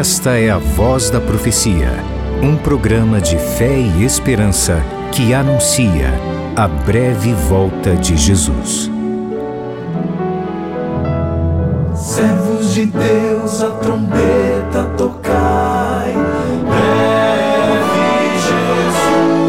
Esta é a Voz da Profecia, um programa de fé e esperança que anuncia a breve volta de Jesus. Servos de Deus, a trombeta tocai, breve Jesus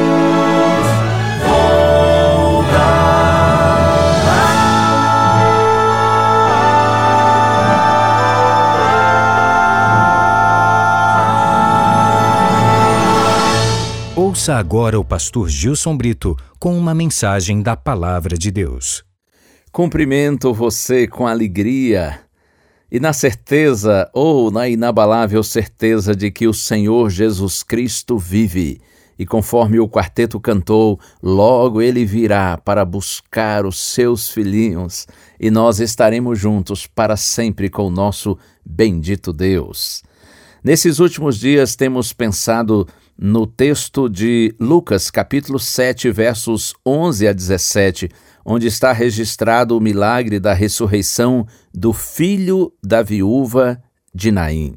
Ouça agora o pastor Gilson Brito com uma mensagem da Palavra de Deus. Cumprimento você com alegria e na certeza ou na inabalável certeza de que o Senhor Jesus Cristo vive. E conforme o quarteto cantou, logo Ele virá para buscar os seus filhinhos e nós estaremos juntos para sempre com o nosso bendito Deus. Nesses últimos dias temos pensado no texto de Lucas, capítulo 7, versos 11 a 17, onde está registrado o milagre da ressurreição do filho da viúva de Naim.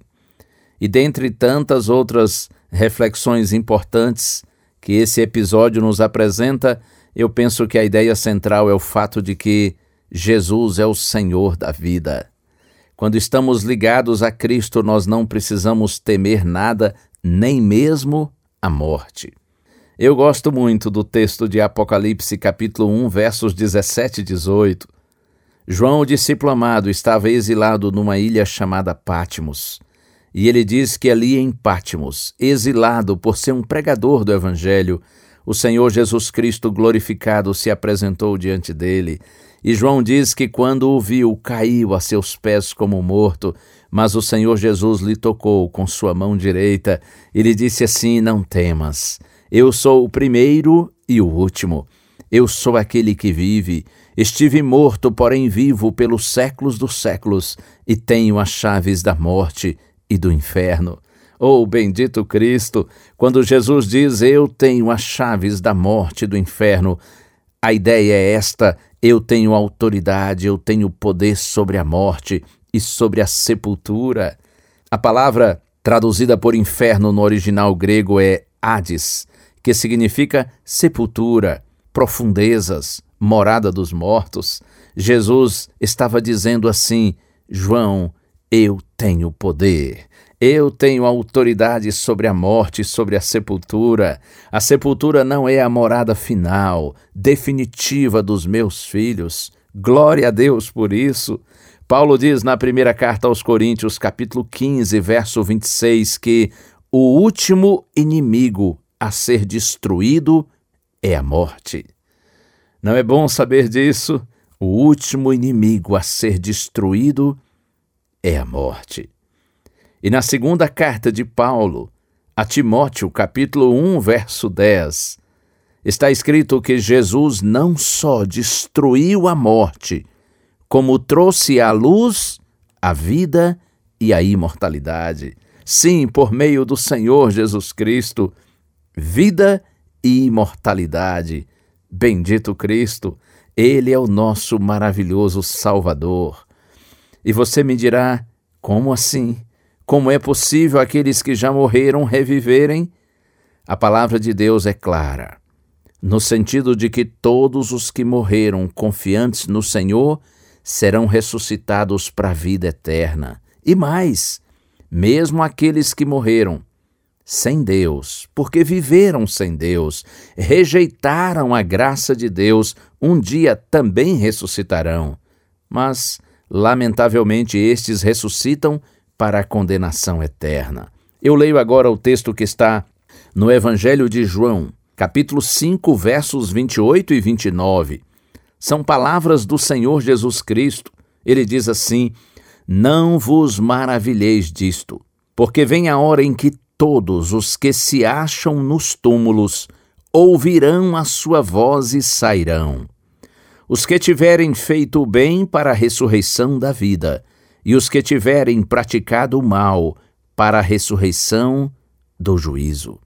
E dentre tantas outras reflexões importantes que esse episódio nos apresenta, eu penso que a ideia central é o fato de que Jesus é o Senhor da vida. Quando estamos ligados a Cristo, nós não precisamos temer nada, nem mesmo a morte. Eu gosto muito do texto de Apocalipse, capítulo 1, versos 17 e 18. João, o discípulo amado, estava exilado numa ilha chamada Patmos. E ele diz que ali em Patmos, exilado por ser um pregador do Evangelho, o Senhor Jesus Cristo glorificado se apresentou diante dele. E João diz que quando o viu, caiu a seus pés como morto, mas o Senhor Jesus lhe tocou com sua mão direita e lhe disse assim: não temas, eu sou o primeiro e o último, eu sou aquele que vive, estive morto, porém vivo pelos séculos dos séculos e tenho as chaves da morte e do inferno. Oh, bendito Cristo, quando Jesus diz eu tenho as chaves da morte e do inferno, a ideia é esta: eu tenho autoridade, eu tenho poder sobre a morte e sobre a sepultura. A palavra traduzida por inferno no original grego é Hades, que significa sepultura, profundezas, morada dos mortos. Jesus estava dizendo assim: João, eu tenho poder. Eu tenho autoridade sobre a morte e sobre a sepultura. A sepultura não é a morada final, definitiva dos meus filhos. Glória a Deus por isso. Paulo diz na primeira carta aos Coríntios, capítulo 15, verso 26, que o último inimigo a ser destruído é a morte. Não é bom saber disso? O último inimigo a ser destruído é a morte. E na segunda carta de Paulo a Timóteo, capítulo 1, verso 10, está escrito que Jesus não só destruiu a morte, como trouxe à luz a vida e a imortalidade. Sim, por meio do Senhor Jesus Cristo, vida e imortalidade. Bendito Cristo, Ele é o nosso maravilhoso Salvador. E você me dirá, como assim? Como é possível aqueles que já morreram reviverem? A palavra de Deus é clara, no sentido de que todos os que morreram confiantes no Senhor serão ressuscitados para a vida eterna. E mais, mesmo aqueles que morreram sem Deus, porque viveram sem Deus, rejeitaram a graça de Deus, um dia também ressuscitarão. Mas, lamentavelmente, estes ressuscitam para a condenação eterna. Eu leio agora o texto que está no Evangelho de João, capítulo 5, versos 28 e 29. São palavras do Senhor Jesus Cristo. Ele diz assim: não vos maravilheis disto, porque vem a hora em que todos os que se acham nos túmulos ouvirão a sua voz e sairão. Os que tiverem feito o bem para a ressurreição da vida, e os que tiverem praticado o mal para a ressurreição do juízo.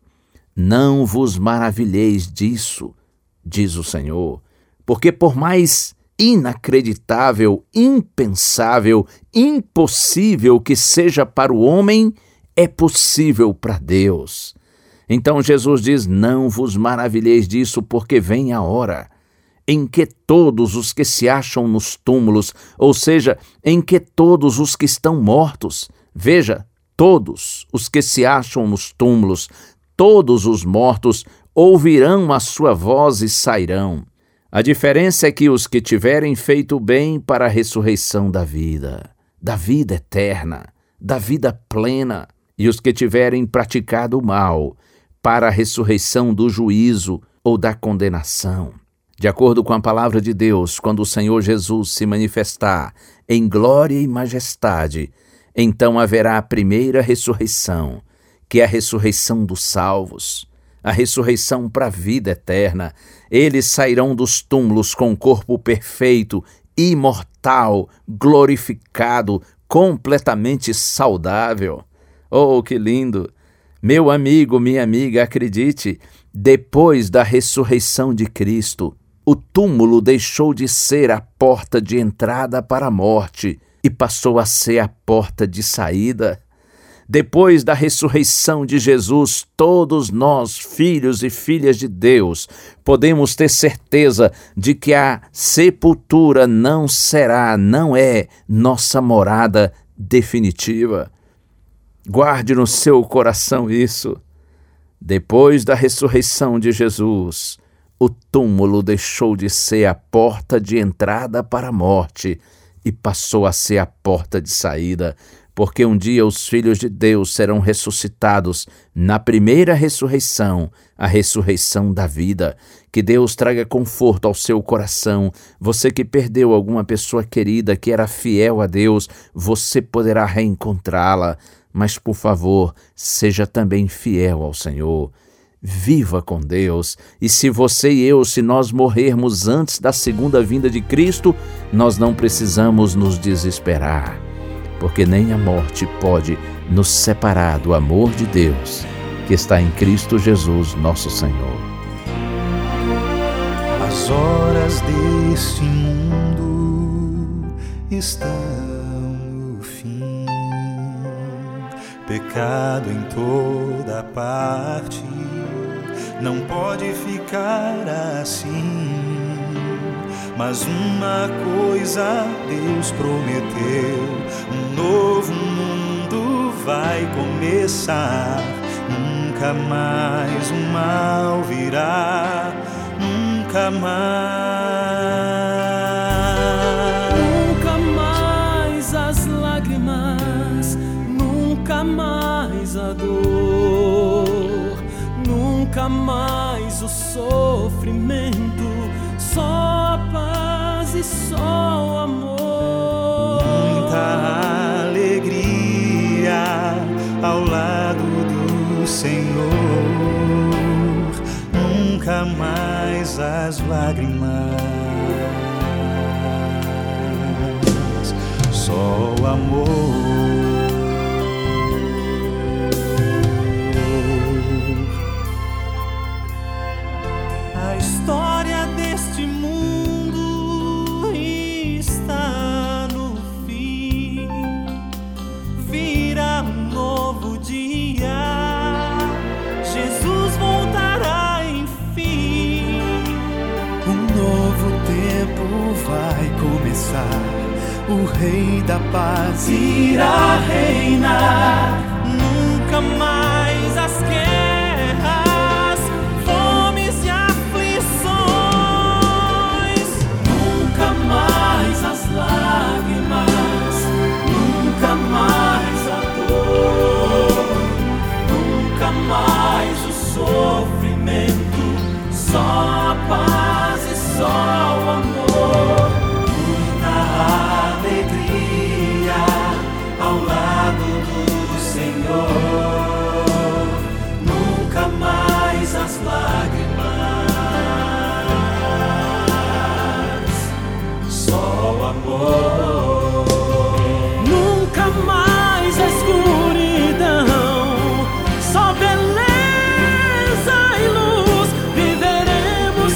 Não vos maravilheis disso, diz o Senhor, porque por mais inacreditável, impensável, impossível que seja para o homem, é possível para Deus. Então Jesus diz: não vos maravilheis disso, porque vem a hora em que todos os que se acham nos túmulos, ou seja, em que todos os que estão mortos, veja, todos os que se acham nos túmulos, todos os mortos, ouvirão a sua voz e sairão. A diferença é que os que tiverem feito o bem para a ressurreição da vida eterna, da vida plena, e os que tiverem praticado o mal para a ressurreição do juízo ou da condenação. De acordo com a palavra de Deus, quando o Senhor Jesus se manifestar em glória e majestade, então haverá a primeira ressurreição, que é a ressurreição dos salvos, a ressurreição para a vida eterna. Eles sairão dos túmulos com um corpo perfeito, imortal, glorificado, completamente saudável. Oh, que lindo! Meu amigo, minha amiga, acredite, depois da ressurreição de Cristo, o túmulo deixou de ser a porta de entrada para a morte e passou a ser a porta de saída. Depois da ressurreição de Jesus, todos nós, filhos e filhas de Deus, podemos ter certeza de que a sepultura não é nossa morada definitiva. Guarde no seu coração isso. Depois da ressurreição de Jesus, o túmulo deixou de ser a porta de entrada para a morte e passou a ser a porta de saída, porque um dia os filhos de Deus serão ressuscitados na primeira ressurreição, a ressurreição da vida. Que Deus traga conforto ao seu coração. Você que perdeu alguma pessoa querida que era fiel a Deus, você poderá reencontrá-la, mas por favor, seja também fiel ao Senhor. Viva com Deus, e se você e eu, se nós morrermos antes da segunda vinda de Cristo, nós não precisamos nos desesperar, porque nem a morte pode nos separar do amor de Deus, que está em Cristo Jesus, nosso Senhor. As horas deste mundo estão no fim, pecado em toda parte, não pode ficar assim. Mas uma coisa Deus prometeu: um novo mundo vai começar. Nunca mais o mal virá, nunca mais. Nunca mais as lágrimas, nunca mais a dor, nunca mais o sofrimento, só a paz e só o amor. Muita alegria ao lado do Senhor, nunca mais as lágrimas, só o amor. A história deste mundo está no fim, virá um novo dia, Jesus voltará enfim. Um novo tempo vai começar, o Rei da Paz irá reinar. Nunca mais as guerras, fomes e aflições, Nunca mais as lágrimas, nunca mais a dor, nunca mais o sofrimento, só a paz e só o amor. Muita alegria ao lado do Senhor, nunca mais as lágrimas, só o amor. nunca mais a escuridão, só beleza e luz, viveremos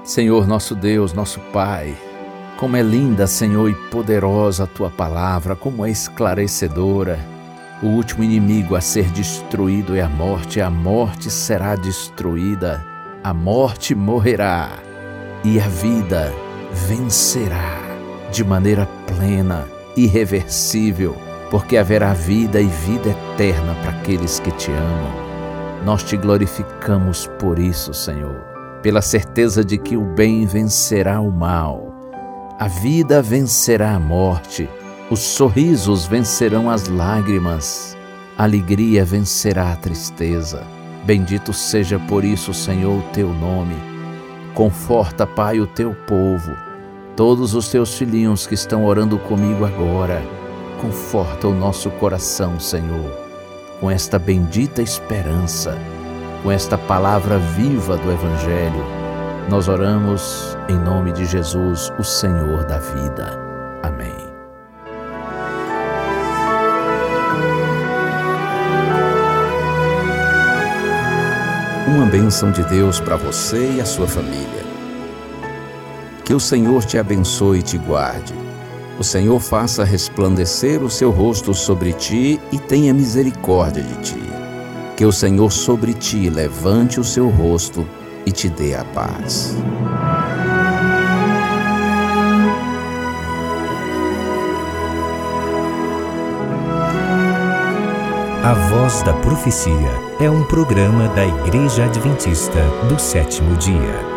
Senhor, nosso Deus, nosso Pai, como é linda, Senhor, e poderosa a Tua palavra, como é esclarecedora. O último inimigo a ser destruído é a morte será destruída, a morte morrerá e a vida vencerá de maneira plena, irreversível, porque haverá vida e vida eterna para aqueles que Te amam. Nós Te glorificamos por isso, Senhor, pela certeza de que o bem vencerá o mal, a vida vencerá a morte, os sorrisos vencerão as lágrimas, a alegria vencerá a tristeza. Bendito seja por isso, Senhor, o Teu nome. Conforta, Pai, o Teu povo, todos os Teus filhinhos que estão orando comigo agora. Conforta o nosso coração, Senhor, com esta bendita esperança, com esta palavra viva do Evangelho. Nós oramos em nome de Jesus, o Senhor da vida. Amém. Uma bênção de Deus para você e a sua família. Que o Senhor te abençoe e te guarde. O Senhor faça resplandecer o seu rosto sobre ti e tenha misericórdia de ti. Que o Senhor sobre ti levante o seu rosto e te dê a paz. A Voz da Profecia é um programa da Igreja Adventista do Sétimo Dia.